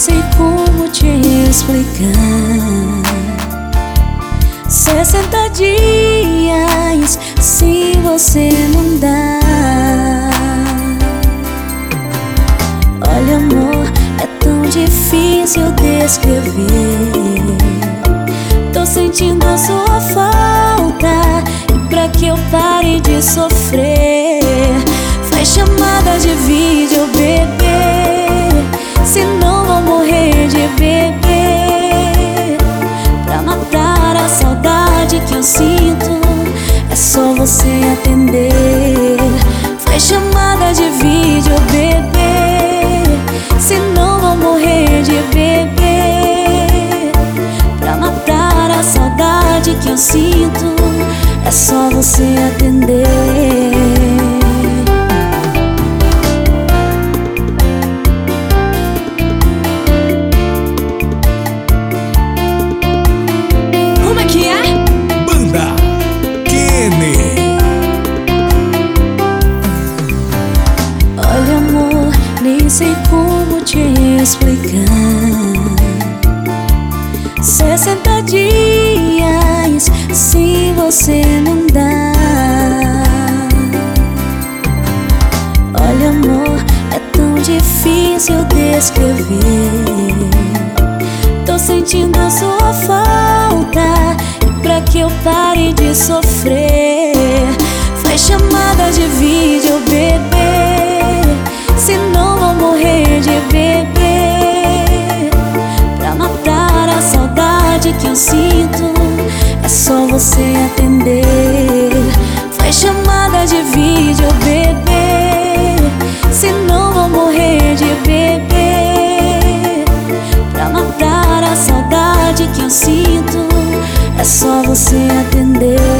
sei como te explicar. 60 dias se você não dá. Olha, amor, é tão difícil descrever. Tô sentindo a sua falta, e pra que eu pare de sofrer, faz chamada de vídeo, bebê, senão vou morrer de beber. Pra matar a saudade que eu sinto, é só você atender. Faz chamada de vídeo, bebê, senão vou morrer de beber. Pra matar a saudade que eu sinto, é só você atender. Olha, amor, nem sei como te explicar. 60 dias se você não dá. Olha, amor, é tão difícil descrever. Tô sentindo a sua falta, e pra que eu pare de sofrer, faz chamada de vídeo, bebê, senão vou morrer de beber. Pra matar a saudade que eu sinto, é só você atender. Faz chamada de vídeo, bebê, senão vou morrer de beber. Pra matar a saudade que eu sinto, é só você atender.